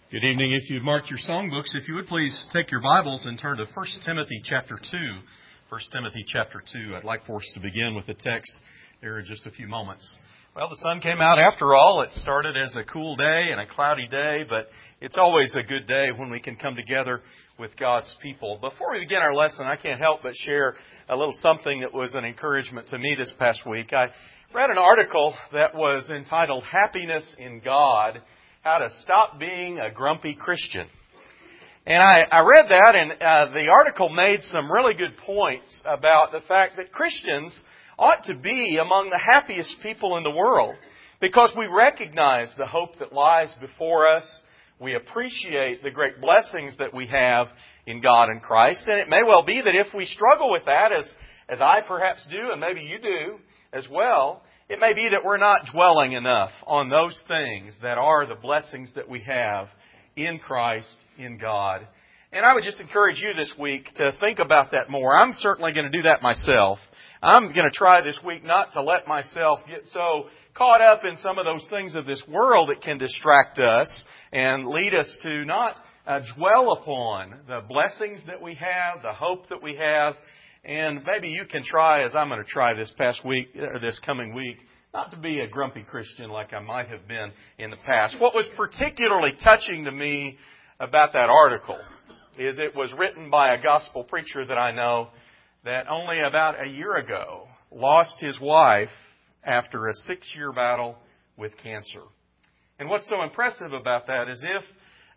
Good evening. If you've marked your songbooks, if you would please take your Bibles and turn to 1 Timothy chapter 2. 1 Timothy chapter 2. I'd like for us to begin with the text here in just a few moments. Well, the sun came out after all. It started as a cool day and a cloudy day, but it's always a good day when we can come together with God's people. Before we begin our lesson, I can't help but share a little something that was an encouragement to me this past week. I read an article that was entitled Happiness in God, How to Stop Being a Grumpy Christian. And I read that, and the article made some really good points about the fact that Christians ought to be among the happiest people in the world because we recognize the hope that lies before us. We appreciate the great blessings that we have in God and Christ. And it may well be that if we struggle with that, as I perhaps do, and maybe you do as well, it may be that we're not dwelling enough on those things that are the blessings that we have in Christ, in God. And I would just encourage you this week to think about that more. I'm certainly going to do that myself. I'm going to try this week not to let myself get so caught up in some of those things of this world that can distract us and lead us to not dwell upon the blessings that we have, the hope that we have. And maybe you can try, as I'm going to try this past week, or this coming week, not to be a grumpy Christian like I might have been in the past. What was particularly touching to me about that article is it was written by a gospel preacher that I know that only about a year ago lost his wife after a 6-year battle with cancer. And what's so impressive about that is if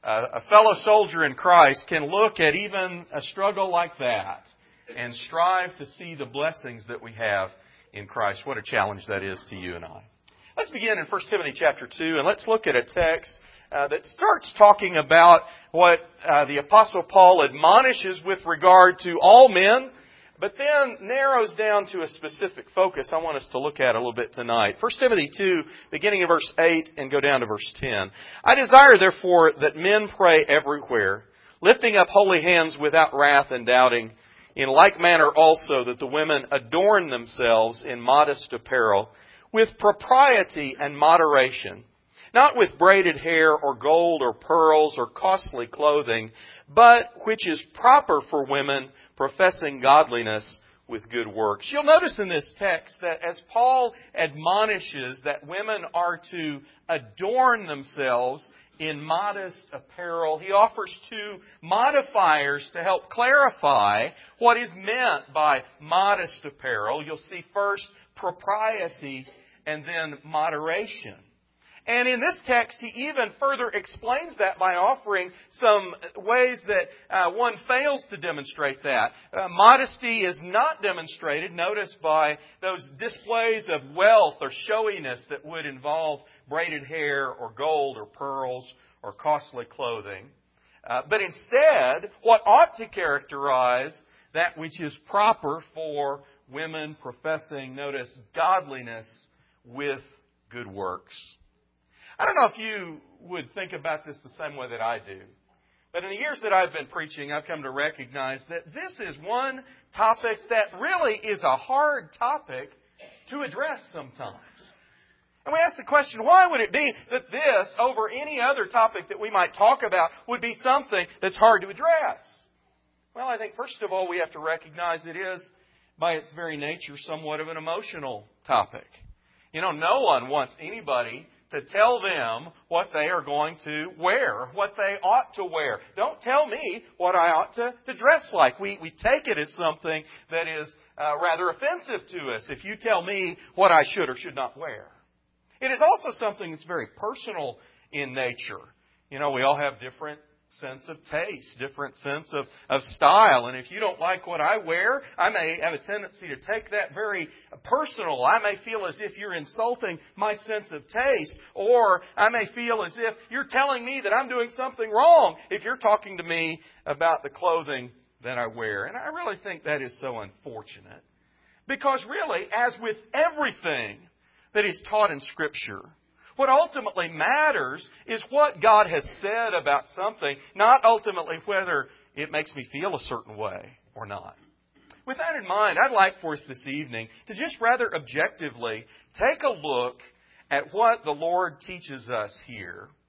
a fellow soldier in Christ can look at even a struggle like that and strive to see the blessings that we have in Christ. What a challenge that is to you and I. Let's begin in 1 Timothy chapter 2, and let's look at a text that starts talking about what the Apostle Paul admonishes with regard to all men, but then narrows down to a specific focus I want us to look at a little bit tonight. 1 Timothy 2, beginning of verse 8 and go down to verse 10. I desire, therefore, that men pray everywhere, lifting up holy hands without wrath and doubting. In like manner also that the women adorn themselves in modest apparel, with propriety and moderation, not with braided hair or gold or pearls or costly clothing, but which is proper for women professing godliness with good works. You'll notice in this text that as Paul admonishes that women are to adorn themselves in modest apparel, he offers two modifiers to help clarify what is meant by modest apparel. You'll see first propriety and then moderation. And in this text, he even further explains that by offering some ways that one fails to demonstrate that. Modesty is not demonstrated, notice, by those displays of wealth or showiness that would involve braided hair or gold or pearls or costly clothing. But instead, what ought to characterize that which is proper for women professing, notice, godliness with good works. I don't know if you would think about this the same way that I do. But in the years that I've been preaching, I've come to recognize that this is one topic that really is a hard topic to address sometimes. And we ask the question, why would it be that this, over any other topic that we might talk about, would be something that's hard to address? Well, I think first of all, we have to recognize it is, by its very nature, somewhat of an emotional topic. You know, no one wants anybody to tell them what they are going to wear, what they ought to wear. Don't tell me what I ought to dress like. We take it as something that is rather offensive to us if you tell me what I should or should not wear. It is also something that's very personal in nature. You know, we all have different sense of taste, different sense of style. And if you don't like what I wear, I may have a tendency to take that very personal. I may feel as if you're insulting my sense of taste. Or I may feel as if you're telling me that I'm doing something wrong if you're talking to me about the clothing that I wear. And I really think that is so unfortunate. Because really, as with everything that is taught in Scripture, what ultimately matters is what God has said about something, not ultimately whether it makes me feel a certain way or not. With that in mind, I'd like for us this evening to just rather objectively take a look at what the Lord teaches us here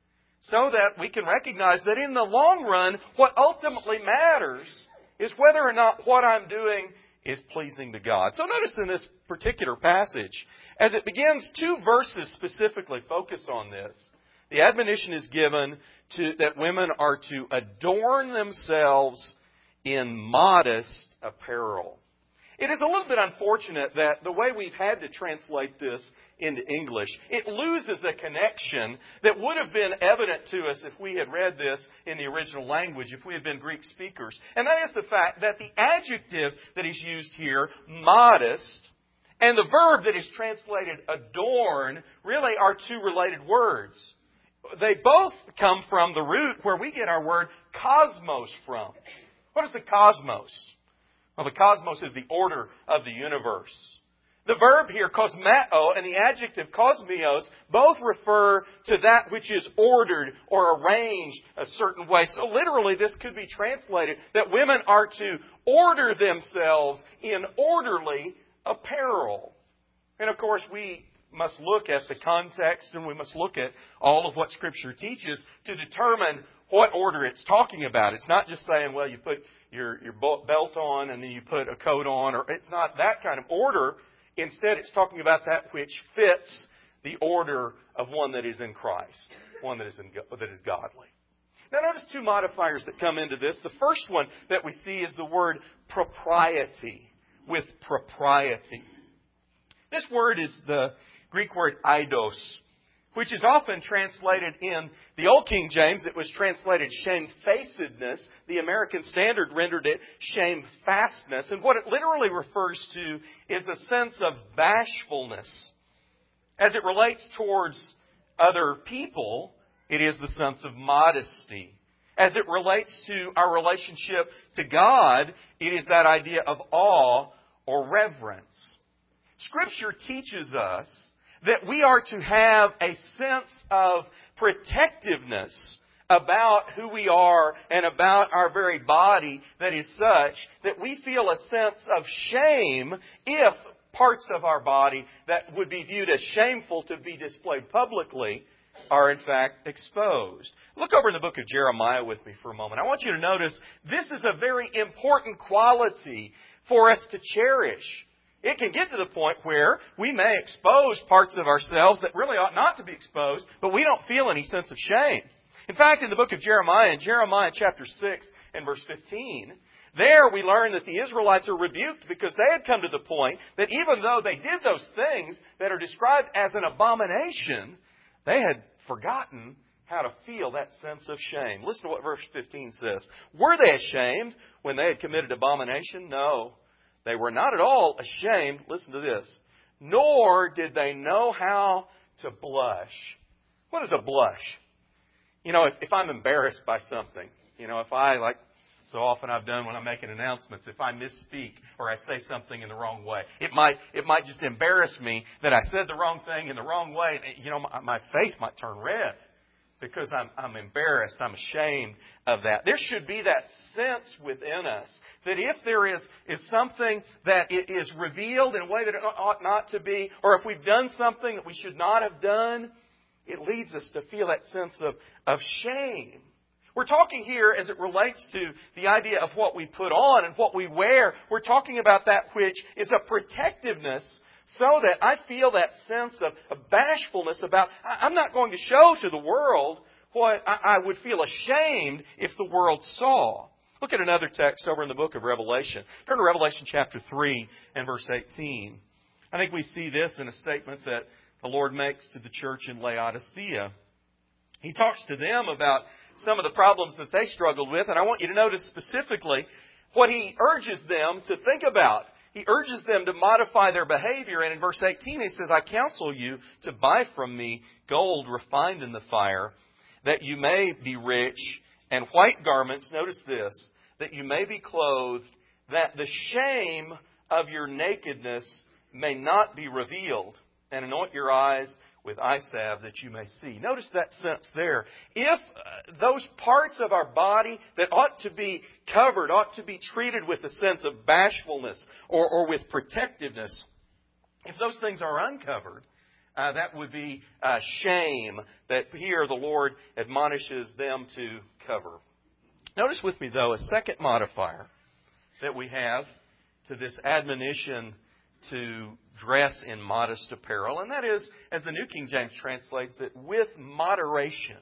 so that we can recognize that in the long run, what ultimately matters is whether or not what I'm doing is pleasing to God. So notice in this particular passage, as it begins, 2 verses specifically focus on this. The admonition is given that women are to adorn themselves in modest apparel. It is a little bit unfortunate that the way we've had to translate this into English, it loses a connection that would have been evident to us if we had read this in the original language, if we had been Greek speakers. And that is the fact that the adjective that is used here, modest, and the verb that is translated adorn, really are 2 related words. They both come from the root where we get our word cosmos from. What is the cosmos? Well, the cosmos is the order of the universe. The verb here, kosmeo, and the adjective kosmios both refer to that which is ordered or arranged a certain way. So literally this could be translated that women are to order themselves in orderly apparel. And of course we must look at the context and we must look at all of what Scripture teaches to determine what order it's talking about. It's not just saying, well, you put your belt on and then you put a coat on, or it's not that kind of order. Instead, it's talking about that which fits the order of one that is in Christ, one that is godly. Now notice 2 modifiers that come into this. The first one that we see is the word propriety, with propriety. This word is the Greek word eidos, which is often translated in the Old King James. It was translated shamefacedness. The American Standard rendered it shamefastness. And what it literally refers to is a sense of bashfulness. As it relates towards other people, it is the sense of modesty. As it relates to our relationship to God, it is that idea of awe or reverence. Scripture teaches us that we are to have a sense of protectiveness about who we are and about our very body that is such that we feel a sense of shame if parts of our body that would be viewed as shameful to be displayed publicly are in fact exposed. Look over in the book of Jeremiah with me for a moment. I want you to notice this is a very important quality for us to cherish. It can get to the point where we may expose parts of ourselves that really ought not to be exposed, but we don't feel any sense of shame. In fact, in the book of Jeremiah, in Jeremiah chapter 6 and verse 15, there we learn that the Israelites are rebuked because they had come to the point that even though they did those things that are described as an abomination, they had forgotten how to feel that sense of shame. Listen to what verse 15 says. Were they ashamed when they had committed abomination? No. They were not at all ashamed, listen to this, nor did they know how to blush. What is a blush? You know, if I'm embarrassed by something, if I, like so often I've done when I'm making announcements, if I misspeak or I say something in the wrong way, it might just embarrass me that I said the wrong thing in the wrong way. My face might turn red because I'm embarrassed. I'm ashamed of that. There should be that sense within us that if there is something that it is revealed in a way that it ought not to be, or if we've done something that we should not have done, it leads us to feel that sense of shame. We're talking here as it relates to the idea of what we put on and what we wear. We're talking about that which is a protectiveness so that I feel that sense of bashfulness about, I'm not going to show to the world what I would feel ashamed if the world saw. Look at another text over in the book of Revelation. Turn to Revelation chapter 3 and verse 18. I think we see this in a statement that the Lord makes to the church in Laodicea. He talks to them about some of the problems that they struggled with, and I want you to notice specifically what He urges them to think about. He urges them to modify their behavior. And in verse 18 He says, I counsel you to buy from me gold refined in the fire, that you may be rich, and white garments, notice this, that you may be clothed, that the shame of your nakedness may not be revealed, and anoint your eyes with eye salve that you may see. Notice that sense there. If those parts of our body that ought to be covered, ought to be treated with a sense of bashfulness or with protectiveness, if those things are uncovered, that would be shame that here the Lord admonishes them to cover. Notice with me, though, a second modifier that we have to this admonition to dress in modest apparel, and that is, as the New King James translates it, with moderation.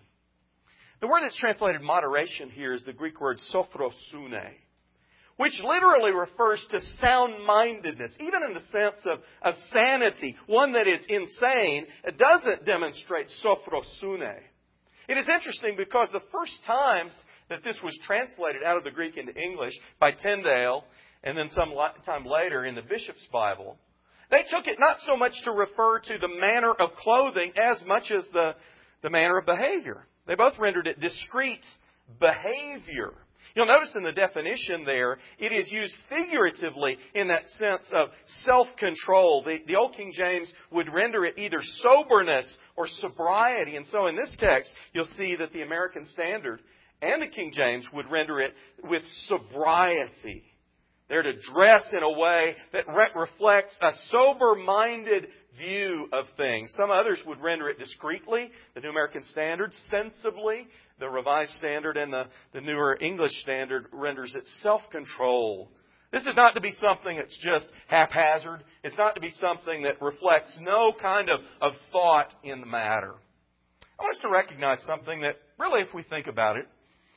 The word that's translated moderation here is the Greek word sophrosune, which literally refers to sound-mindedness, even in the sense of sanity. One that is insane doesn't demonstrate sophrosune. It is interesting because the first times that this was translated out of the Greek into English by Tyndale, and then some time later in the Bishop's Bible, they took it not so much to refer to the manner of clothing as much as the manner of behavior. They both rendered it discreet behavior. You'll notice in the definition there, it is used figuratively in that sense of self-control. The Old King James would render it either soberness or sobriety. And so in this text, you'll see that the American Standard and the King James would render it with sobriety. They're to dress in a way that reflects a sober-minded view of things. Some others would render it discreetly, the New American Standard, sensibly, the Revised Standard, and the Newer English Standard renders it self-control. This is not to be something that's just haphazard. It's not to be something that reflects no kind of thought in the matter. I want us to recognize something that, really, if we think about it,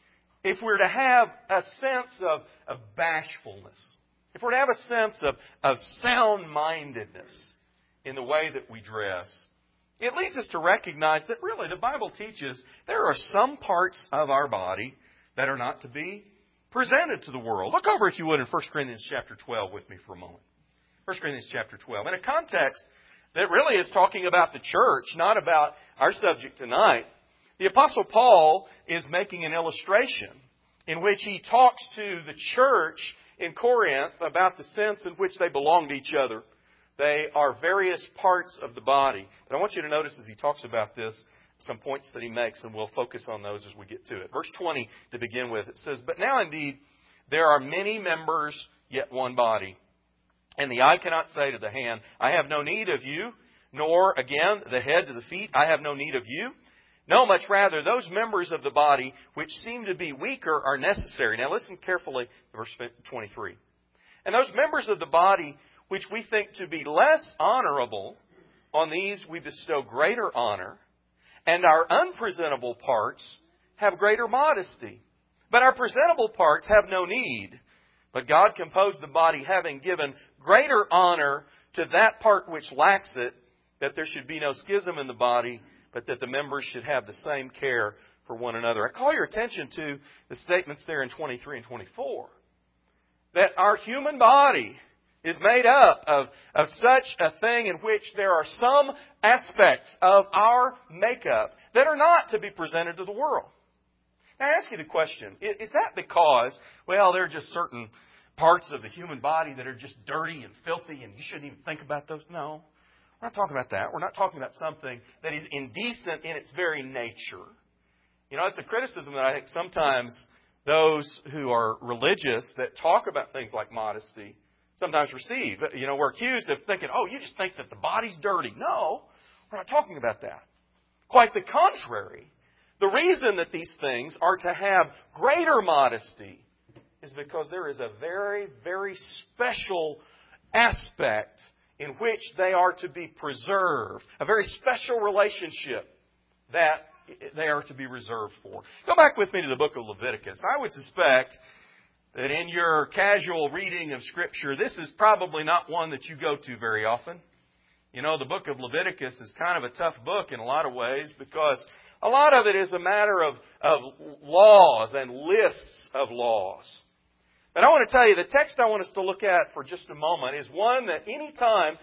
if we're to have a sense of bashfulness, if we're to have a sense of sound-mindedness in the way that we dress, it leads us to recognize that really the Bible teaches there are some parts of our body that are not to be presented to the world. Look over, if you would, in 1 Corinthians chapter 12 with me for a moment. 1 Corinthians chapter 12. In a context that really is talking about the church, not about our subject tonight, the Apostle Paul is making an illustration in which he talks to the church in Corinth about the sense in which they belong to each other. They are various parts of the body. But I want you to notice as he talks about this, some points that he makes, and we'll focus on those as we get to it. Verse 20 to begin with, it says, "But now indeed there are many members, yet one body. And the eye cannot say to the hand, I have no need of you, nor again the head to the feet, I have no need of you. No, much rather, those members of the body which seem to be weaker are necessary." Now listen carefully to verse 23. "And those members of the body which we think to be less honorable, on these we bestow greater honor, and our unpresentable parts have greater modesty. But our presentable parts have no need. But God composed the body, having given greater honor to that part which lacks it, that there should be no schism in the body, but that the members should have the same care for one another." I call your attention to the statements there in 23 and 24. That our human body is made up of such a thing in which there are some aspects of our makeup that are not to be presented to the world. Now, I ask you the question, is that because, well, there are just certain parts of the human body that are just dirty and filthy and you shouldn't even think about those? No, we're not talking about that. We're not talking about something that is indecent in its very nature. You know, it's a criticism that I think sometimes those who are religious that talk about things like modesty sometimes receive. You know, we're accused of thinking, oh, you just think that the body's dirty. No, we're not talking about that. Quite the contrary. The reason that these things are to have greater modesty is because there is a very, very special aspect in which they are to be preserved. A very special relationship that they are to be reserved for. Go back with me to the book of Leviticus. I would suspect that in your casual reading of Scripture, this is probably not one that you go to very often. You know, the book of Leviticus is kind of a tough book in a lot of ways because a lot of it is a matter of laws and lists of laws. But I want to tell you, the text I want us to look at for just a moment is one that any time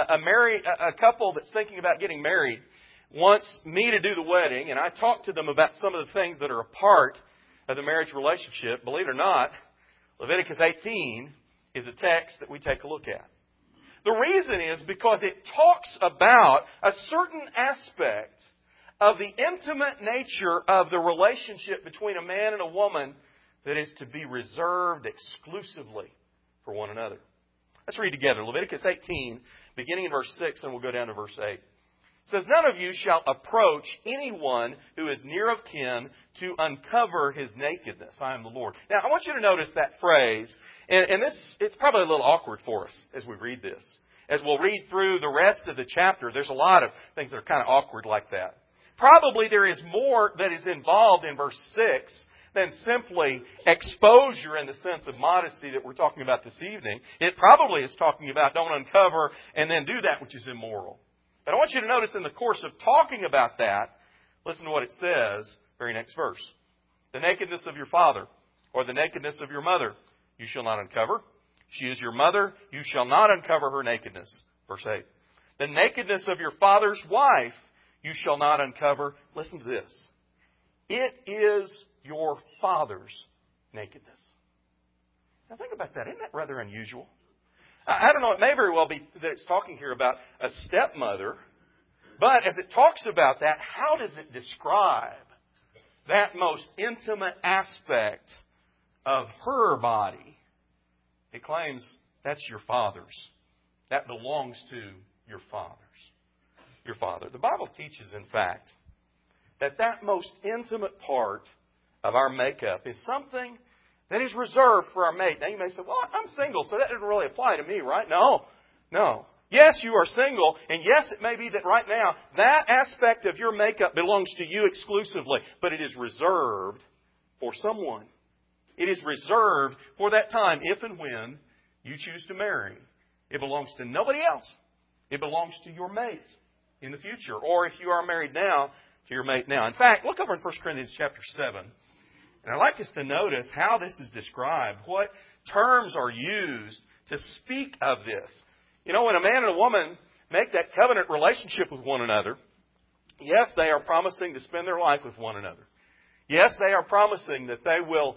a couple that's thinking about getting married wants me to do the wedding, and I talk to them about some of the things that are a part of the marriage relationship, believe it or not, Leviticus 18 is a text that we take a look at. The reason is because it talks about a certain aspect of the intimate nature of the relationship between a man and a woman that is to be reserved exclusively for one another. Let's read together Leviticus 18, beginning in verse 6, and we'll go down to verse 8. It It says, none of you shall approach anyone who is near of kin to uncover his nakedness. I am the Lord. Now, I want you to notice that phrase. And this, it's probably a little awkward for us as we read this. As we'll read through the rest of the chapter, there's a lot of things that are kind of awkward like that. Probably there is more that is involved in verse 6 than simply exposure in the sense of modesty that we're talking about this evening. It probably is talking about don't uncover and then do that which is immoral. But I want you to notice in the course of talking about that, listen to what it says, very next verse. The nakedness of your father or the nakedness of your mother you shall not uncover. She is your mother, you shall not uncover her nakedness. Verse 8. The nakedness of your father's wife you shall not uncover. Listen to this. It is your father's nakedness. Now think about that. Isn't that rather unusual? I don't know, it may very well be that it's talking here about a stepmother, but as it talks about that, how does it describe that most intimate aspect of her body? It claims that's your father's. That belongs to your father's. Your father. The Bible teaches, in fact, that most intimate part of our makeup is something that is reserved for our mate. Now you may say, well, I'm single, so that doesn't really apply to me, right? No. Yes, you are single, and yes, it may be that right now, that aspect of your makeup belongs to you exclusively, but it is reserved for someone. It is reserved for that time, if and when you choose to marry. It belongs to nobody else. It belongs to your mate in the future, or if you are married now, to your mate now. In fact, look over in 1 Corinthians chapter 7. And I'd like us to notice how this is described, what terms are used to speak of this. You know, when a man and a woman make that covenant relationship with one another, yes, they are promising to spend their life with one another. Yes, they are promising that they will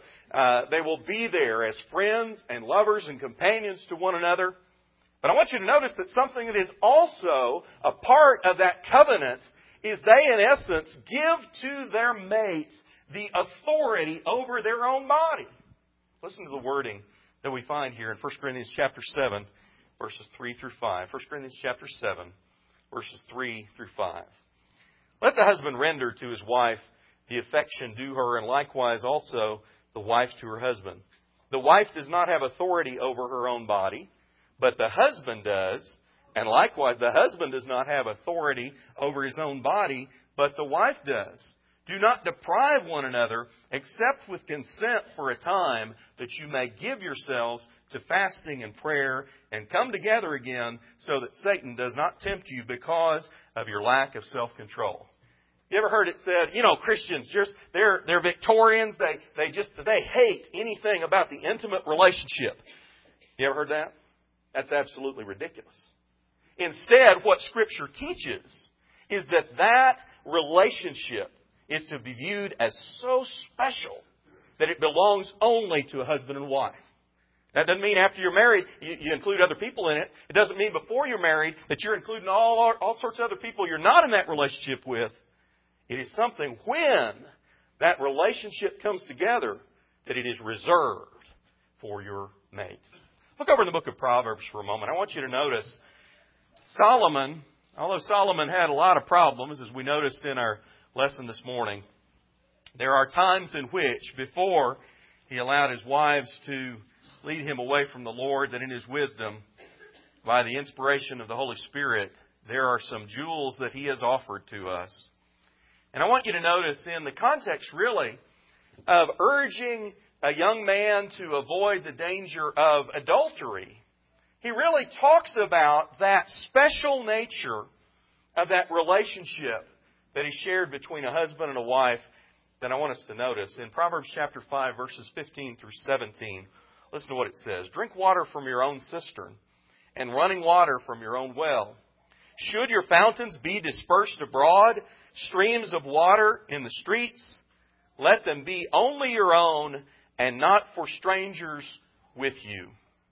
be there as friends and lovers and companions to one another. But I want you to notice that something that is also a part of that covenant is they, in essence, give to their mates the authority over their own body. Listen to the wording that we find here in 1 Corinthians chapter 7, verses 3 through 5. 1 Corinthians chapter 7, verses 3 through 5. Let the husband render to his wife the affection due her, and likewise also the wife to her husband. The wife does not have authority over her own body, but the husband does. And likewise, the husband does not have authority over his own body, but the wife does. Do not deprive one another, except with consent for a time, that you may give yourselves to fasting and prayer, and come together again, so that Satan does not tempt you because of your lack of self-control. You ever heard it said, Christians, they're Victorians, they hate anything about the intimate relationship. You ever heard that? That's absolutely ridiculous. Instead, what Scripture teaches is that relationship is to be viewed as so special that it belongs only to a husband and wife. That doesn't mean after you're married, you include other people in it. It doesn't mean before you're married that you're including all sorts of other people you're not in that relationship with. It is something when that relationship comes together that it is reserved for your mate. Look over in the book of Proverbs for a moment. I want you to notice Solomon, although Solomon had a lot of problems, as we noticed in our lesson this morning, there are times in which, before he allowed his wives to lead him away from the Lord, that in his wisdom, by the inspiration of the Holy Spirit, there are some jewels that he has offered to us. And I want you to notice in the context, really, of urging a young man to avoid the danger of adultery, he really talks about that special nature of that relationship that is shared between a husband and a wife that I want us to notice. In Proverbs chapter 5, verses 15 through 17, listen to what it says. Drink water from your own cistern, and running water from your own well. Should your fountains be dispersed abroad, streams of water in the streets, let them be only your own and not for strangers with you.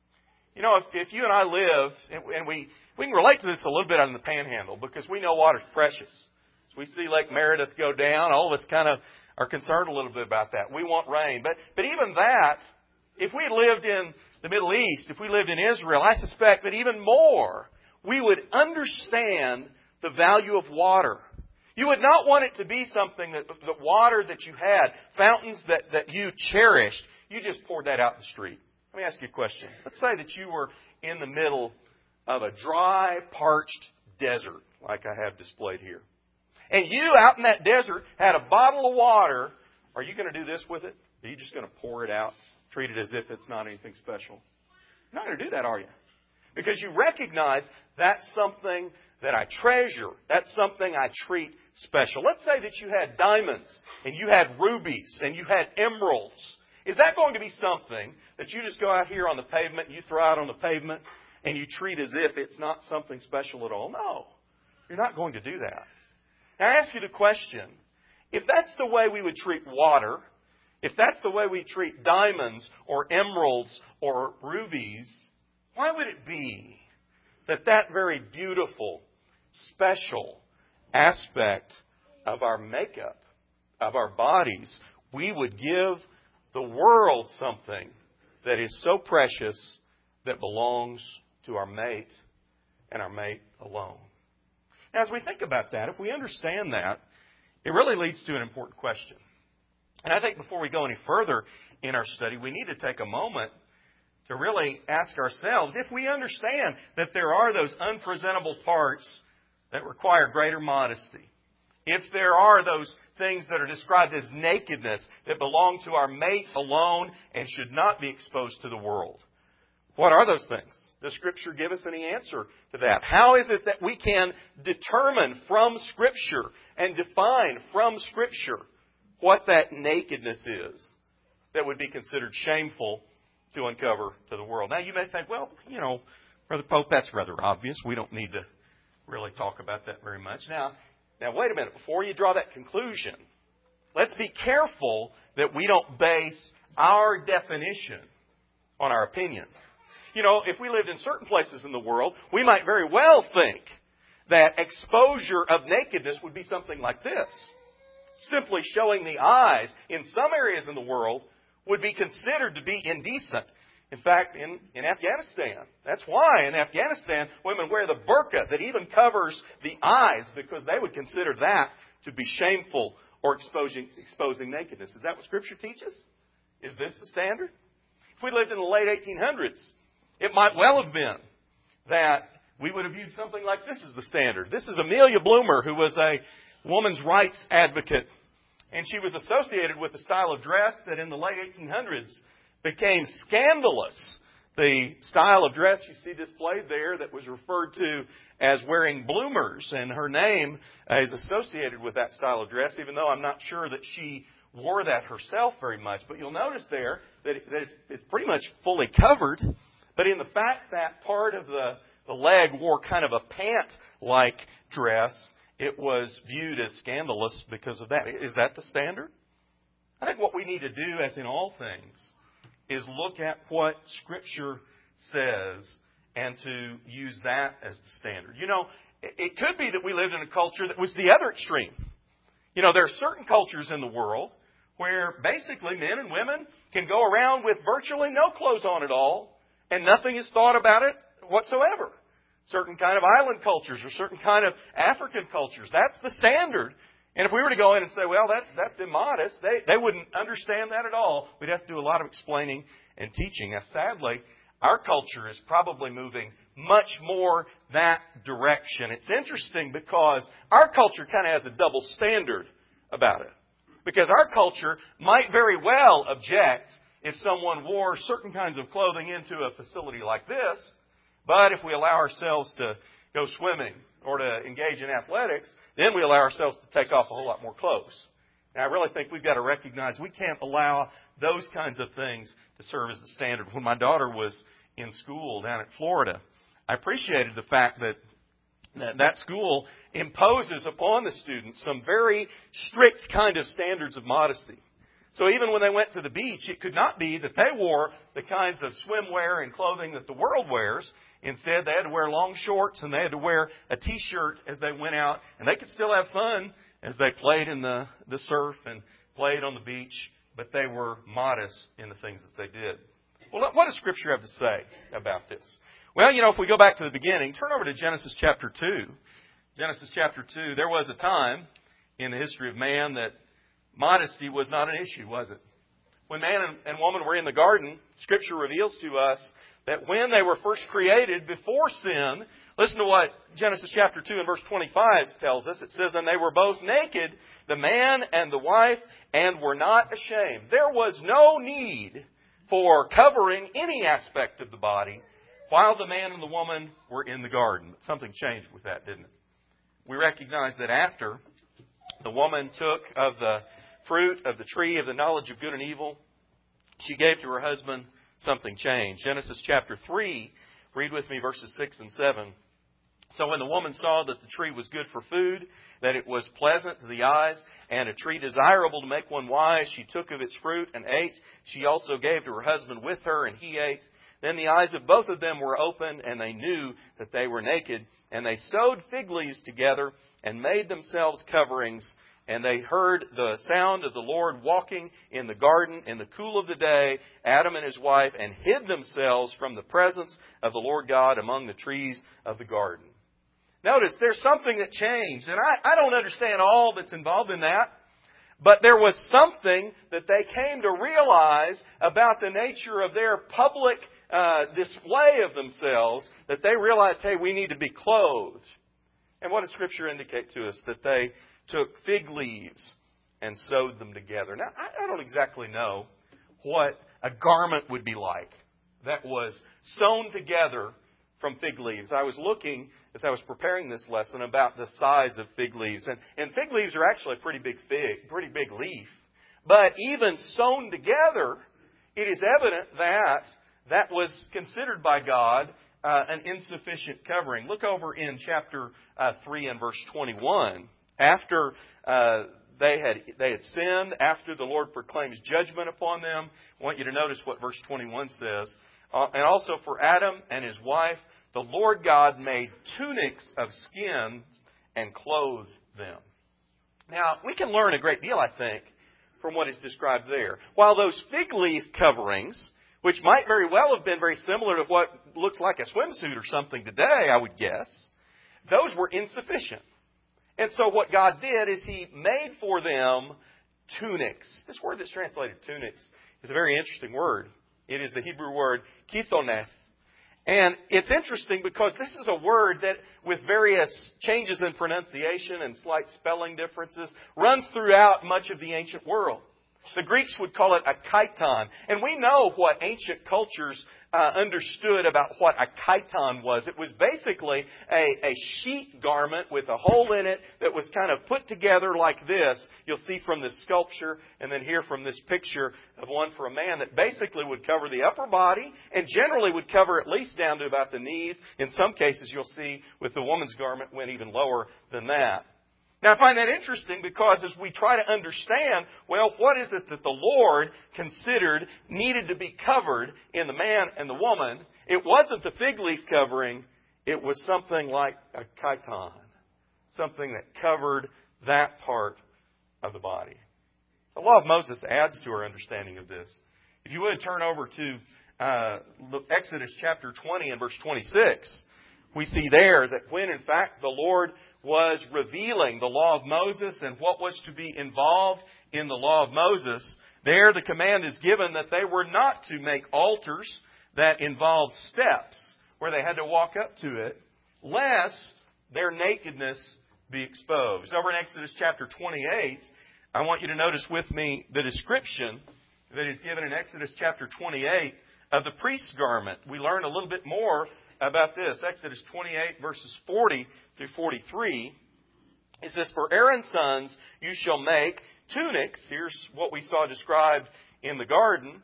If you and I lived, and we can relate to this a little bit on the Panhandle, because we know water's precious. As we see Lake Meredith go down, all of us kind of are concerned a little bit about that. We want rain. But even that, if we lived in the Middle East, if we lived in Israel, I suspect that even more we would understand the value of water. You would not want it to be something that the water that you had, fountains that you cherished, you just poured that out in the street. Let me ask you a question. Let's say that you were in the middle of a dry, parched desert, like I have displayed here. And you, out in that desert, had a bottle of water. Are you going to do this with it? Are you just going to pour it out, treat it as if it's not anything special? You're not going to do that, are you? Because you recognize that's something that I treasure. That's something I treat special. Let's say that you had diamonds and you had rubies and you had emeralds. Is that going to be something that you just go out here on the pavement, you throw out on the pavement, and you treat as if it's not something special at all? No. You're not going to do that. Now, I ask you the question, if that's the way we would treat water, if that's the way we treat diamonds or emeralds or rubies, why would it be that that very beautiful, special aspect of our makeup, of our bodies, we would give the world something that is so precious that belongs to our mate and our mate alone? Now, as we think about that, if we understand that, it really leads to an important question. And I think before we go any further in our study, we need to take a moment to really ask ourselves, if we understand that there are those unpresentable parts that require greater modesty, if there are those things that are described as nakedness that belong to our mate alone and should not be exposed to the world, what are those things? Does Scripture give us any answer to that? How is it that we can determine from Scripture and define from Scripture what that nakedness is that would be considered shameful to uncover to the world? Now, you may think, well, Brother Pope, that's rather obvious. We don't need to really talk about that very much. Now, wait a minute. Before you draw that conclusion, let's be careful that we don't base our definition on our opinion. If we lived in certain places in the world, we might very well think that exposure of nakedness would be something like this. Simply showing the eyes in some areas in the world would be considered to be indecent. In fact, in Afghanistan, that's why in Afghanistan women wear the burqa that even covers the eyes, because they would consider that to be shameful or exposing nakedness. Is that what Scripture teaches? Is this the standard? If we lived in the late 1800s, it might well have been that we would have viewed something like this as the standard. This is Amelia Bloomer, who was a woman's rights advocate. And she was associated with a style of dress that in the late 1800s became scandalous. The style of dress you see displayed there that was referred to as wearing bloomers. And her name is associated with that style of dress, even though I'm not sure that she wore that herself very much. But you'll notice there that it's pretty much fully covered. But in the fact that part of the leg wore kind of a pant-like dress, it was viewed as scandalous because of that. Is that the standard? I think what we need to do, as in all things, is look at what Scripture says and to use that as the standard. It could be that we lived in a culture that was the other extreme. There are certain cultures in the world where basically men and women can go around with virtually no clothes on at all, and nothing is thought about it whatsoever. Certain kind of island cultures or certain kind of African cultures. That's the standard. And if we were to go in and say, well, that's immodest, they wouldn't understand that at all. We'd have to do a lot of explaining and teaching. Now, sadly, our culture is probably moving much more that direction. It's interesting because our culture kind of has a double standard about it. Because our culture might very well object if someone wore certain kinds of clothing into a facility like this. But if we allow ourselves to go swimming or to engage in athletics, then we allow ourselves to take off a whole lot more clothes. Now, I really think we've got to recognize we can't allow those kinds of things to serve as the standard. When my daughter was in school down at Florida, I appreciated the fact that school imposes upon the students some very strict kind of standards of modesty. So even when they went to the beach, it could not be that they wore the kinds of swimwear and clothing that the world wears. Instead, they had to wear long shorts and they had to wear a T-shirt as they went out. And they could still have fun as they played in the surf and played on the beach. But they were modest in the things that they did. Well, what does Scripture have to say about this? Well, if we go back to the beginning, turn over to Genesis chapter 2. Genesis chapter 2, there was a time in the history of man that modesty was not an issue, was it? When man and woman were in the garden, Scripture reveals to us that when they were first created before sin, listen to what Genesis chapter 2 and verse 25 tells us. It says, "And they were both naked, the man and the wife, and were not ashamed." There was no need for covering any aspect of the body while the man and the woman were in the garden. But something changed with that, didn't it? We recognize that after the woman took of the fruit of the tree of the knowledge of good and evil, she gave to her husband, something changed. Genesis chapter 3, read with me verses 6 and 7. "So when the woman saw that the tree was good for food, that it was pleasant to the eyes, and a tree desirable to make one wise, she took of its fruit and ate. She also gave to her husband with her, and he ate. Then the eyes of both of them were opened, and they knew that they were naked. And they sewed fig leaves together and made themselves coverings. And they heard the sound of the Lord walking in the garden in the cool of the day, Adam and his wife, and hid themselves from the presence of the Lord God among the trees of the garden." Notice, there's something that changed. And I don't understand all that's involved in that. But there was something that they came to realize about the nature of their public display of themselves, that they realized, hey, we need to be clothed. And what does Scripture indicate to us? That they took fig leaves and sewed them together. Now, I don't exactly know what a garment would be like that was sewn together from fig leaves. I was looking, as I was preparing this lesson, about the size of fig leaves. And fig leaves are actually a pretty big leaf. But even sewn together, it is evident that was considered by God an insufficient covering. Look over in chapter 3 and verse 21. After they had sinned, after the Lord proclaims judgment upon them, I want you to notice what verse 21 says. "And also for Adam and his wife, the Lord God made tunics of skins and clothed them." Now, we can learn a great deal, I think, from what is described there. While those fig leaf coverings, which might very well have been very similar to what looks like a swimsuit or something today, I would guess, those were insufficient. And so what God did is He made for them tunics. This word that's translated tunics is a very interesting word. It is the Hebrew word chithoneth. And it's interesting because this is a word that, with various changes in pronunciation and slight spelling differences, runs throughout much of the ancient world. The Greeks would call it a chiton. And we know what ancient cultures understood about what a chiton was. It was basically a sheet garment with a hole in it that was kind of put together like this. You'll see from this sculpture and then here from this picture of one for a man that basically would cover the upper body and generally would cover at least down to about the knees. In some cases, you'll see with the woman's garment went even lower than that. Now, I find that interesting because as we try to understand, well, what is it that the Lord considered needed to be covered in the man and the woman? It wasn't the fig leaf covering. It was something like a chiton, something that covered that part of the body. The law of Moses adds to our understanding of this. If you would turn over to Exodus chapter 20 and verse 26, we see there that when, in fact, the Lord was revealing the law of Moses and what was to be involved in the law of Moses, there the command is given that they were not to make altars that involved steps where they had to walk up to it, lest their nakedness be exposed. Over in Exodus chapter 28, I want you to notice with me the description that is given in Exodus chapter 28 of the priest's garment. We learn a little bit more about this. Exodus 28 verses 40 through 43. It says, "For Aaron's sons you shall make tunics." Here's what we saw described in the garden.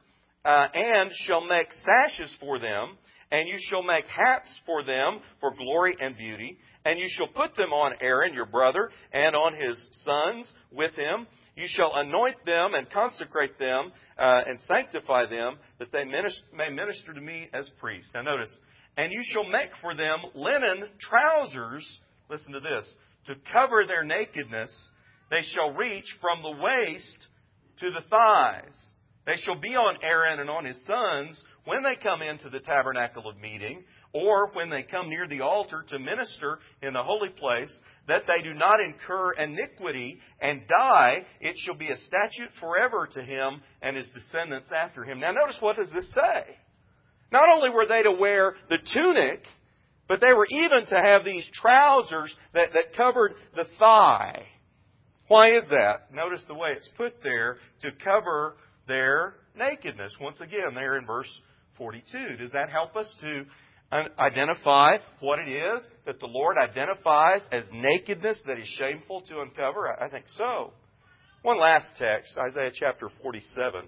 "And shall make sashes for them. And you shall make hats for them for glory and beauty. And you shall put them on Aaron your brother and on his sons with him. You shall anoint them and consecrate them and sanctify them, that they may minister to me as priests." Now notice, "And you shall make for them linen trousers," listen to this, "to cover their nakedness. They shall reach from the waist to the thighs. They shall be on Aaron and on his sons when they come into the tabernacle of meeting, or when they come near the altar to minister in the holy place. that they do not incur iniquity and die, it shall be a statute forever to him and his descendants after him. Now notice, what does this say? Not only were they to wear the tunic, but they were even to have these trousers that covered the thigh. Why is that? Notice the way it's put there, to cover their nakedness. Once again, there in verse 42. Does that help us to identify what it is that the Lord identifies as nakedness that is shameful to uncover? I think so. One last text, Isaiah chapter 47,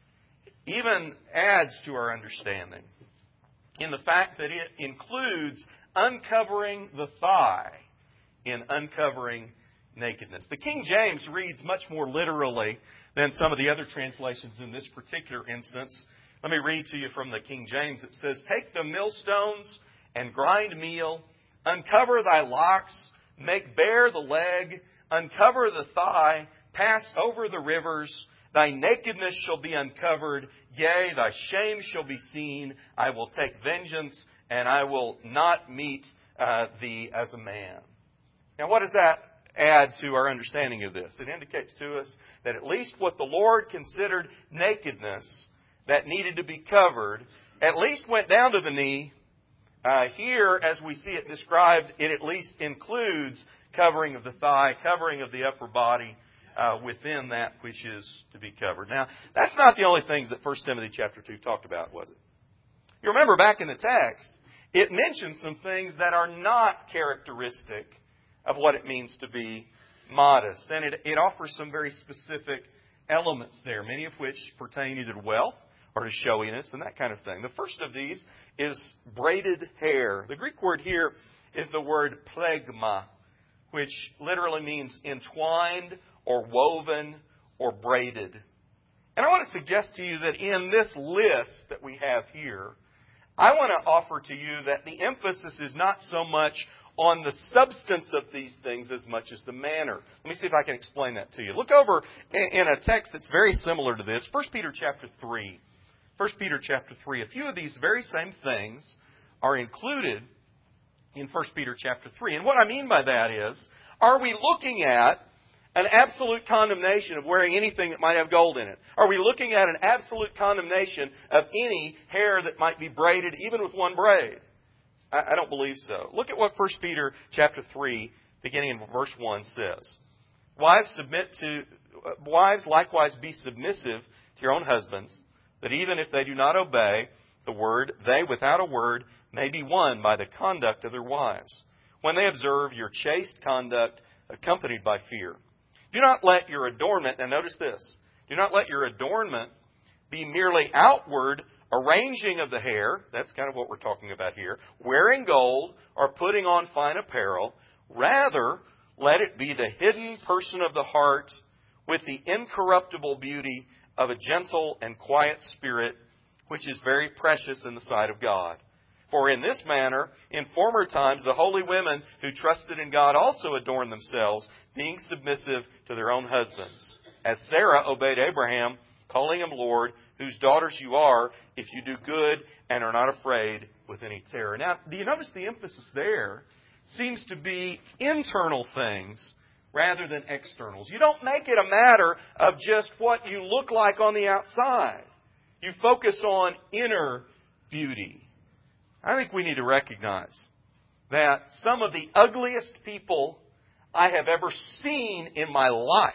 even adds to our understanding in the fact that it includes uncovering the thigh in uncovering nakedness. The King James reads much more literally than some of the other translations in this particular instance. Let me read to you from the King James. It says, "Take the millstones and grind meal, uncover thy locks, make bare the leg, uncover the thigh, pass over the rivers. Thy nakedness shall be uncovered, yea, thy shame shall be seen. I will take vengeance, and I will not meet thee as a man." Now, what does that add to our understanding of this? It indicates to us that at least what the Lord considered nakedness that needed to be covered, at least went down to the knee. Here, as we see it described, it at least includes covering of the thigh, covering of the upper body within that which is to be covered. Now, that's not the only things that 1 Timothy chapter 2 talked about, was it? You remember back in the text, it mentions some things that are not characteristic of what it means to be modest. And it offers some very specific elements there, many of which pertain either to wealth or to showiness and that kind of thing. The first of these is braided hair. The Greek word here is the word plegma, which literally means entwined or woven or braided. And I want to suggest to you that in this list that we have here, I want to offer to you that the emphasis is not so much on the substance of these things as much as the manner. Let me see if I can explain that to you. Look over in a text that's very similar to this, 1 Peter chapter 3. 1 Peter chapter 3. A few of these very same things are included in 1 Peter chapter 3. And what I mean by that is, are we looking at an absolute condemnation of wearing anything that might have gold in it? Are we looking at an absolute condemnation of any hair that might be braided, even with one braid? I don't believe so. Look at what 1 Peter chapter 3, beginning in verse 1, says. Wives likewise be submissive to your own husbands, that even if they do not obey the word, they without a word may be won by the conduct of their wives, when they observe your chaste conduct accompanied by fear. Do not let your adornment, and notice this, do not let your adornment be merely outward arranging of the hair, that's kind of what we're talking about here, wearing gold or putting on fine apparel. Rather, let it be the hidden person of the heart with the incorruptible beauty of a gentle and quiet spirit, which is very precious in the sight of God. For in this manner, in former times, the holy women who trusted in God also adorned themselves, being submissive to their own husbands, as Sarah obeyed Abraham, calling him Lord, whose daughters you are, if you do good and are not afraid with any terror. Now, do you notice the emphasis there seems to be internal things rather than externals? You don't make it a matter of just what you look like on the outside. You focus on inner beauty. I think we need to recognize that some of the ugliest people I have ever seen in my life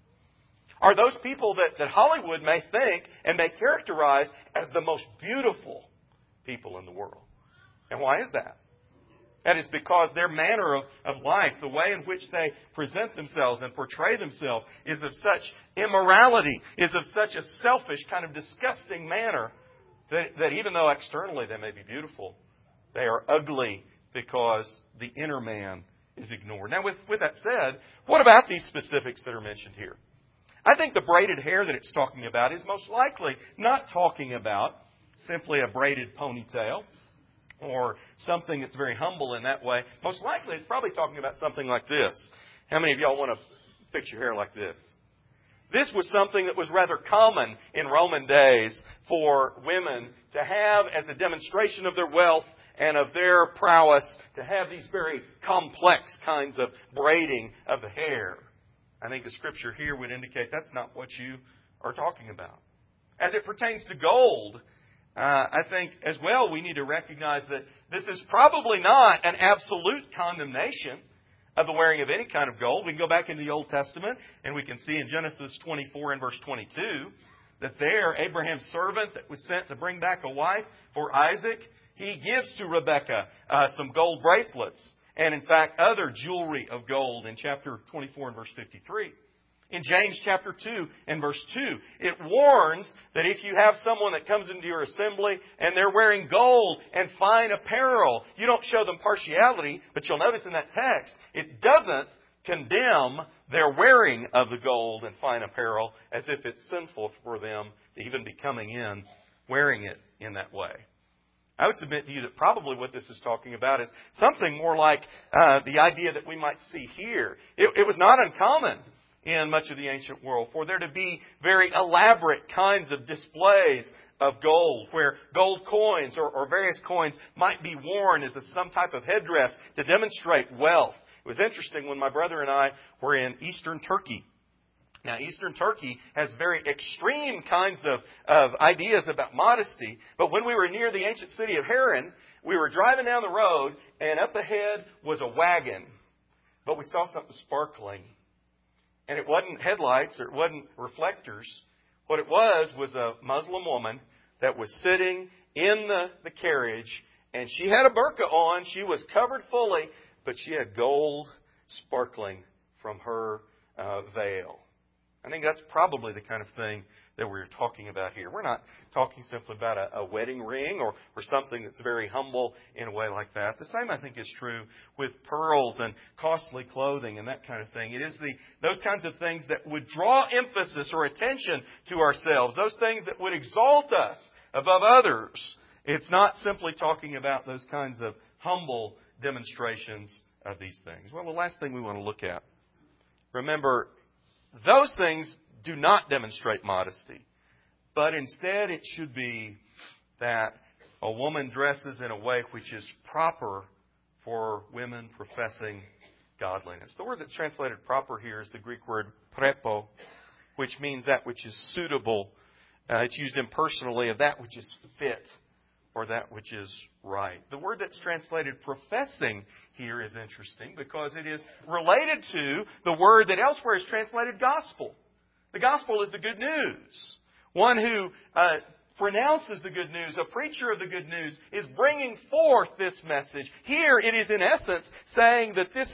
are those people that Hollywood may think and may characterize as the most beautiful people in the world. And why is that? That is because their manner of life, the way in which they present themselves and portray themselves, is of such immorality, is of such a selfish, kind of disgusting manner that even though externally they may be beautiful, they are ugly because the inner man is ignored. Now, with that said, what about these specifics that are mentioned here? I think the braided hair that it's talking about is most likely not talking about simply a braided ponytail or something that's very humble in that way. Most likely it's probably talking about something like this. How many of y'all want to fix your hair like this? This was something that was rather common in Roman days for women to have as a demonstration of their wealth and of their prowess to have these very complex kinds of braiding of the hair. I think the Scripture here would indicate that's not what you are talking about. As it pertains to gold, I think as well we need to recognize that this is probably not an absolute condemnation of the wearing of any kind of gold. We can go back into the Old Testament and we can see in Genesis 24 and verse 22 that there, Abraham's servant that was sent to bring back a wife for Isaac, he gives to Rebekah some gold bracelets and, in fact, other jewelry of gold in chapter 24 and verse 53. In James chapter 2 and verse 2, it warns that if you have someone that comes into your assembly and they're wearing gold and fine apparel, you don't show them partiality, but you'll notice in that text, it doesn't condemn their wearing of the gold and fine apparel as if it's sinful for them to even be coming in wearing it in that way. I would submit to you that probably what this is talking about is something more like the idea that we might see here. It was not uncommon in much of the ancient world for there to be very elaborate kinds of displays of gold, where gold coins or various coins might be worn as some type of headdress to demonstrate wealth. It was interesting when my brother and I were in Eastern Turkey. Now, Eastern Turkey has very extreme kinds of ideas about modesty, but when we were near the ancient city of Harran, we were driving down the road, and up ahead was a wagon, but we saw something sparkling. And it wasn't headlights or it wasn't reflectors. What it was a Muslim woman that was sitting in the carriage, and she had a burqa on. She was covered fully, but she had gold sparkling from her veil. I think that's probably the kind of thing that we're talking about here. We're not talking simply about a wedding ring or something that's very humble in a way like that. The same, I think, is true with pearls and costly clothing and that kind of thing. It is those kinds of things that would draw emphasis or attention to ourselves, those things that would exalt us above others. It's not simply talking about those kinds of humble demonstrations of these things. Well, the last thing we want to look at, remember, those things do not demonstrate modesty, but instead it should be that a woman dresses in a way which is proper for women professing godliness. The word that's translated proper here is the Greek word prepo, which means that which is suitable. It's used impersonally of that which is fit or that which is right. The word that's translated professing here is interesting because it is related to the word that elsewhere is translated gospel. The gospel is the good news. One who pronounces the good news, a preacher of the good news, is bringing forth this message. Here it is in essence saying that this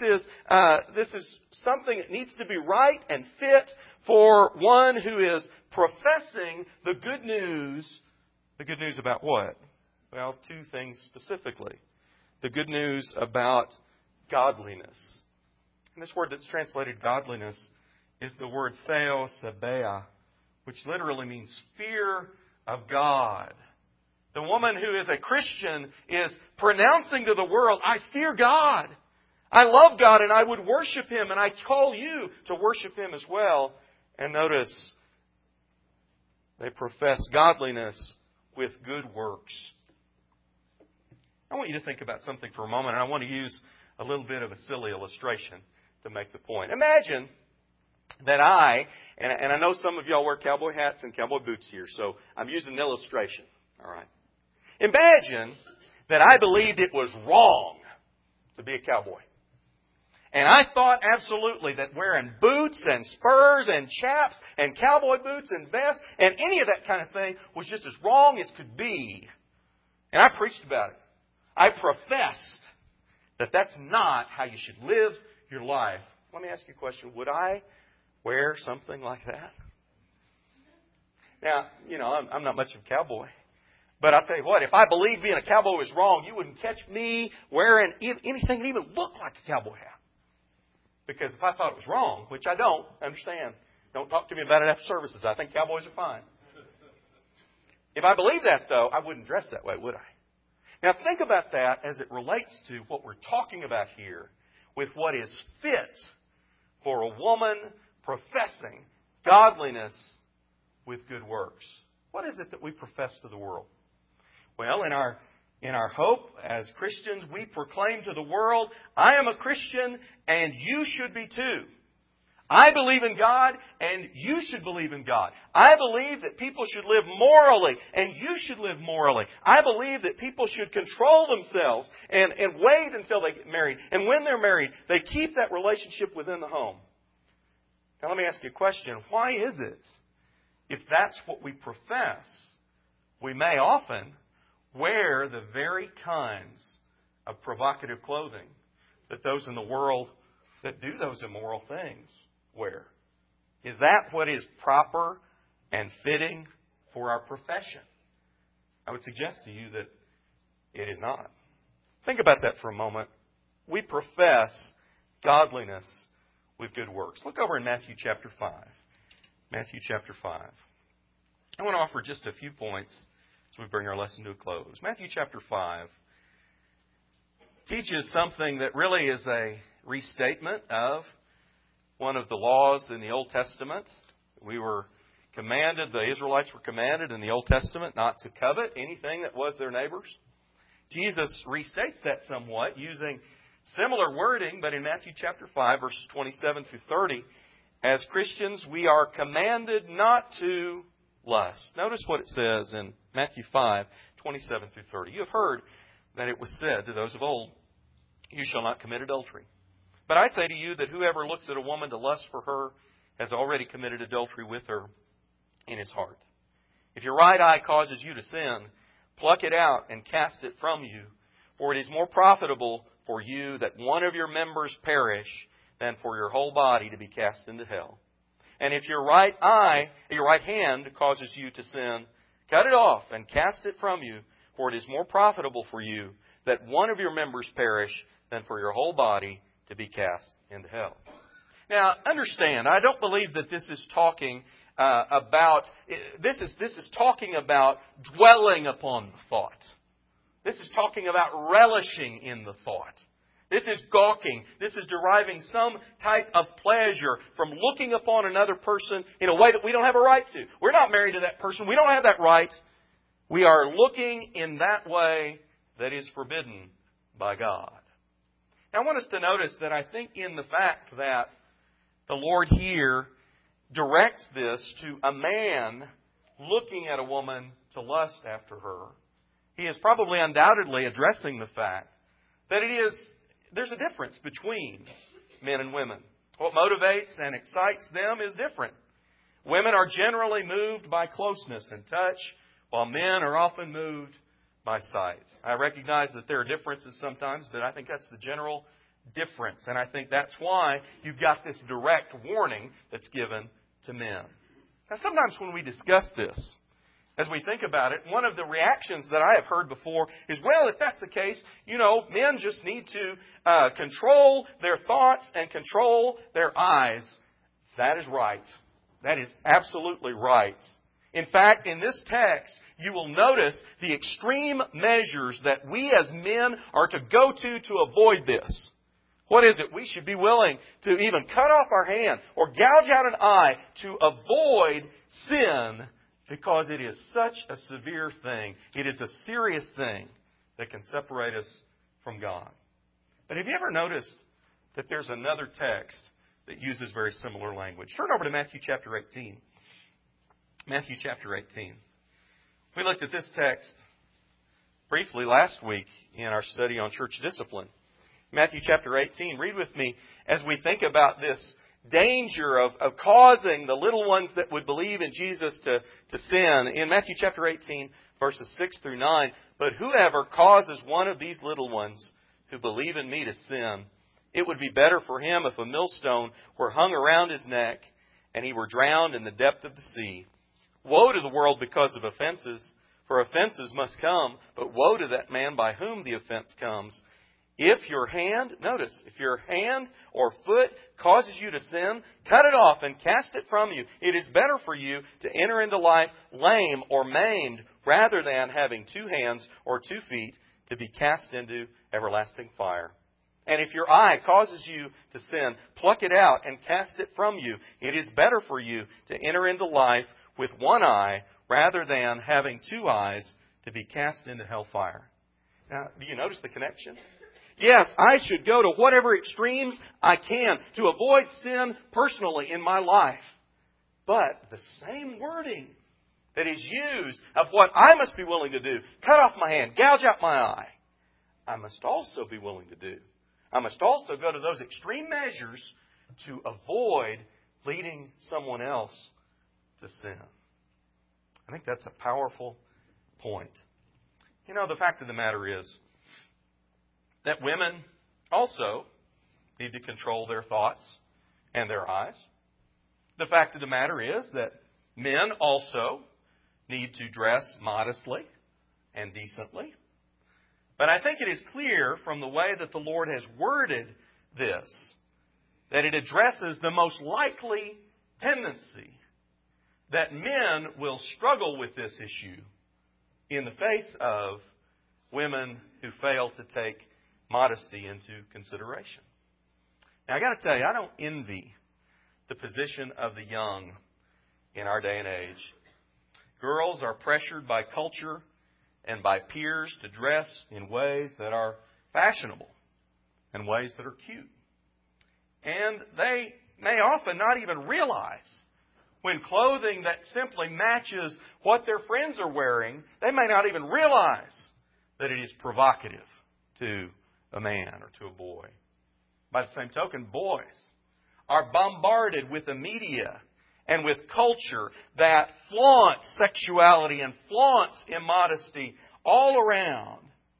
is something that needs to be right and fit for one who is professing the good news. The good news about what? Well, two things specifically. The good news about godliness. And this word that's translated godliness is the word theosebea, which literally means fear of God. The woman who is a Christian is pronouncing to the world, I fear God. I love God and I would worship Him, and I call you to worship Him as well. And notice, they profess godliness with good works. I want you to think about something for a moment, and I want to use a little bit of a silly illustration to make the point. Imagine that and I know some of y'all wear cowboy hats and cowboy boots here, so I'm using an illustration. All right. Imagine that I believed it was wrong to be a cowboy. And I thought absolutely that wearing boots and spurs and chaps and cowboy boots and vests and any of that kind of thing was just as wrong as could be. And I preached about it. I professed that that's not how you should live your life. Let me ask you a question. Would I wear something like that? Now, I'm not much of a cowboy. But I'll tell you what, if I believed being a cowboy was wrong, you wouldn't catch me wearing anything that even looked like a cowboy hat. Because if I thought it was wrong, which I don't, understand. Don't talk to me about it after services. I think cowboys are fine. If I believed that, though, I wouldn't dress that way, would I? Now, think about that as it relates to what we're talking about here with what is fit for a woman professing godliness with good works. What is it that we profess to the world? Well, in our in our hope as Christians, we proclaim to the world, I am a Christian and you should be too. I believe in God and you should believe in God. I believe that people should live morally and you should live morally. I believe that people should control themselves and wait until they get married. And when they're married, they keep that relationship within the home. Now let me ask you a question. Why is it, if that's what we profess, we may often wear the very kinds of provocative clothing that those in the world that do those immoral things wear? Is that what is proper and fitting for our profession? I would suggest to you that it is not. Think about that for a moment. We profess godliness with good works. Look over in Matthew chapter 5. Matthew chapter 5. I want to offer just a few points as we bring our lesson to a close. Matthew chapter 5 teaches something that really is a restatement of one of the laws in the Old Testament. The Israelites were commanded in the Old Testament not to covet anything that was their neighbor's. Jesus restates that somewhat using similar wording, but in Matthew chapter 5, verses 27 through 30, as Christians, we are commanded not to lust. Notice what it says in Matthew 5, 27 through 30. You have heard that it was said to those of old, you shall not commit adultery. But I say to you that whoever looks at a woman to lust for her has already committed adultery with her in his heart. If your right eye causes you to sin, pluck it out and cast it from you, for it is more profitable for you that one of your members perish than for your whole body to be cast into hell. And if your right hand causes you to sin, cut it off and cast it from you, for it is more profitable for you that one of your members perish than for your whole body to be cast into hell. Now, understand, I don't believe that this is talking about dwelling upon the thought. This is talking about relishing in the thought. This is gawking. This is deriving some type of pleasure from looking upon another person in a way that we don't have a right to. We're not married to that person. We don't have that right. We are looking in that way that is forbidden by God. Now, I want us to notice that I think in the fact that the Lord here directs this to a man looking at a woman to lust after her, He is probably undoubtedly addressing the fact that there's a difference between men and women. What motivates and excites them is different. Women are generally moved by closeness and touch, while men are often moved by sight. I recognize that there are differences sometimes, but I think that's the general difference. And I think that's why you've got this direct warning that's given to men. Now, sometimes when we discuss this, as we think about it, one of the reactions that I have heard before is, well, if that's the case, men just need to control their thoughts and control their eyes. That is right. That is absolutely right. In fact, in this text, you will notice the extreme measures that we as men are to go to avoid this. What is it? We should be willing to even cut off our hand or gouge out an eye to avoid sin, because it is such a severe thing. It is a serious thing that can separate us from God. But have you ever noticed that there's another text that uses very similar language? Turn over to Matthew chapter 18. Matthew chapter 18. We looked at this text briefly last week in our study on church discipline. Matthew chapter 18. Read with me as we think about this danger of causing the little ones that would believe in Jesus to sin. In Matthew chapter 18, verses 6 through 9, but whoever causes one of these little ones who believe in me to sin, it would be better for him if a millstone were hung around his neck and he were drowned in the depth of the sea. Woe to the world because of offenses, for offenses must come, but woe to that man by whom the offense comes. If your hand or foot causes you to sin, cut it off and cast it from you. It is better for you to enter into life lame or maimed rather than having 2 hands or 2 feet to be cast into everlasting fire. And if your eye causes you to sin, pluck it out and cast it from you. It is better for you to enter into life with 1 eye rather than having 2 eyes to be cast into hellfire. Now, do you notice the connection? Yes, I should go to whatever extremes I can to avoid sin personally in my life. But the same wording that is used of what I must be willing to do, cut off my hand, gouge out my eye, I must also be willing to do. I must also go to those extreme measures to avoid leading someone else to sin. I think that's a powerful point. You know, the fact of the matter is that women also need to control their thoughts and their eyes. The fact of the matter is that men also need to dress modestly and decently. But I think it is clear from the way that the Lord has worded this that it addresses the most likely tendency that men will struggle with this issue in the face of women who fail to take modesty into consideration. Now, I got to tell you, I don't envy the position of the young in our day and age. Girls are pressured by culture and by peers to dress in ways that are fashionable and ways that are cute. And they may often not even realize when clothing that simply matches what their friends are wearing, they may not even realize that it is provocative to a man or to a boy. By the same token, boys are bombarded with the media and with culture that flaunts sexuality and flaunts immodesty all around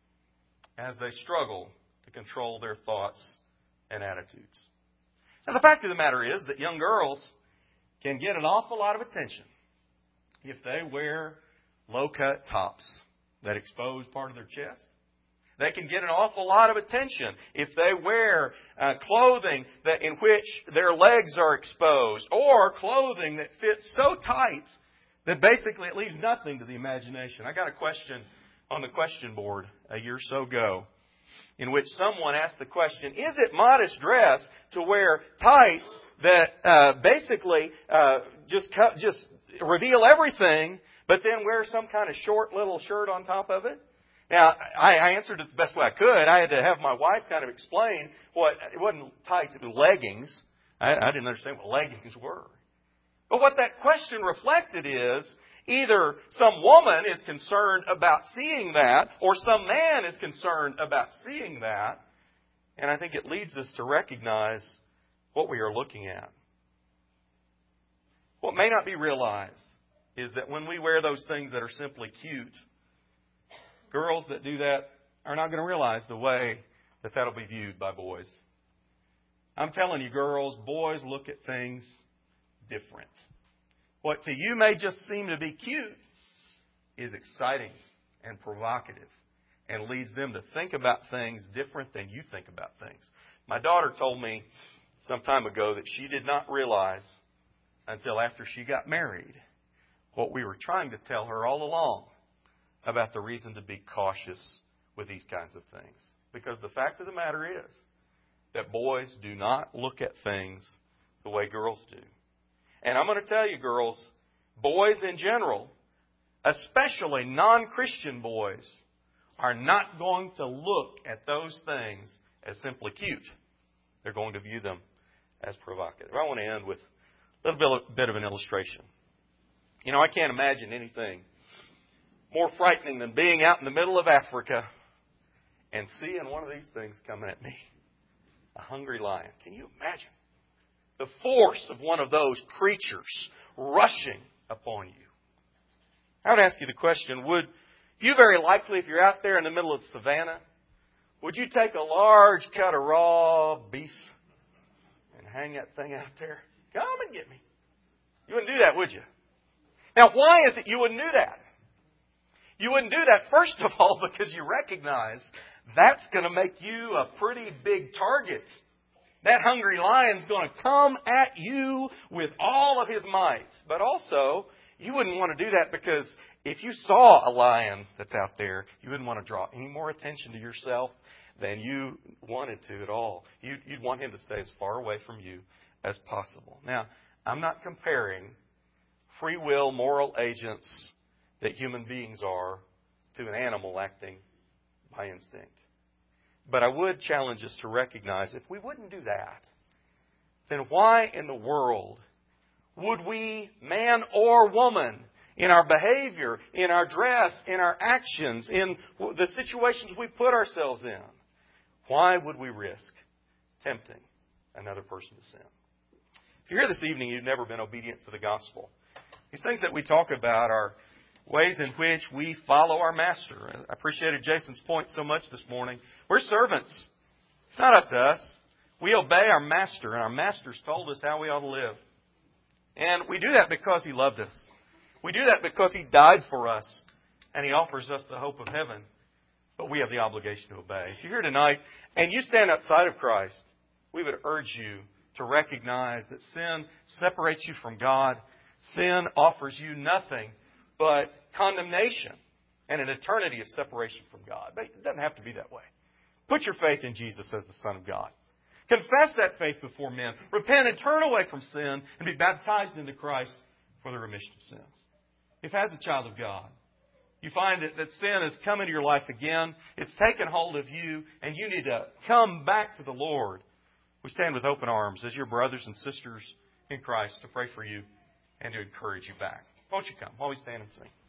as they struggle to control their thoughts and attitudes. Now, the fact of the matter is that young girls can get an awful lot of attention if they wear low-cut tops that expose part of their chest. They can get an awful lot of attention if they wear clothing in which their legs are exposed, or clothing that fits so tight that basically it leaves nothing to the imagination. I got a question on the question board a year or so ago in which someone asked the question, is it modest dress to wear tights that basically just reveal everything, but then wear some kind of short little shirt on top of it? Now, I answered it the best way I could. I had to have my wife kind of explain it wasn't tights, it was leggings. I didn't understand what leggings were. But what that question reflected is either some woman is concerned about seeing that, or some man is concerned about seeing that. And I think it leads us to recognize what we are looking at. What may not be realized is that when we wear those things that are simply cute, girls that do that are not going to realize the way that that'll be viewed by boys. I'm telling you, girls, boys look at things different. What to you may just seem to be cute is exciting and provocative and leads them to think about things different than you think about things. My daughter told me some time ago that she did not realize until after she got married what we were trying to tell her all along about the reason to be cautious with these kinds of things. Because the fact of the matter is that boys do not look at things the way girls do. And I'm going to tell you, girls, boys in general, especially non-Christian boys, are not going to look at those things as simply cute. They're going to view them as provocative. I want to end with a little bit of an illustration. You know, I can't imagine anything more frightening than being out in the middle of Africa and seeing one of these things coming at me. A hungry lion. Can you imagine the force of one of those creatures rushing upon you? I would ask you the question, would you very likely, if you're out there in the middle of the savannah, would you take a large cut of raw beef and hang that thing out there? Come and get me. You wouldn't do that, would you? Now, why is it you wouldn't do that? You wouldn't do that, first of all, because you recognize that's going to make you a pretty big target. That hungry lion's going to come at you with all of his might. But also, you wouldn't want to do that because if you saw a lion that's out there, you wouldn't want to draw any more attention to yourself than you wanted to at all. You'd want him to stay as far away from you as possible. Now, I'm not comparing free will moral agents that human beings are to an animal acting by instinct. But I would challenge us to recognize if we wouldn't do that, then why in the world would we, man or woman, in our behavior, in our dress, in our actions, in the situations we put ourselves in, why would we risk tempting another person to sin? If you're here this evening, you've never been obedient to the gospel. These things that we talk about are ways in which we follow our master. I appreciated Jason's point so much this morning. We're servants. It's not up to us. We obey our master, and our master's told us how we ought to live. And we do that because He loved us. We do that because He died for us, and He offers us the hope of heaven. But we have the obligation to obey. If you're here tonight and you stand outside of Christ, we would urge you to recognize that sin separates you from God. Sin offers you nothing but condemnation and an eternity of separation from God. But it doesn't have to be that way. Put your faith in Jesus as the Son of God. Confess that faith before men. Repent and turn away from sin and be baptized into Christ for the remission of sins. If as a child of God, you find that sin has come into your life again, it's taken hold of you, and you need to come back to the Lord, we stand with open arms as your brothers and sisters in Christ to pray for you and to encourage you back. Won't you come while we stand and sing?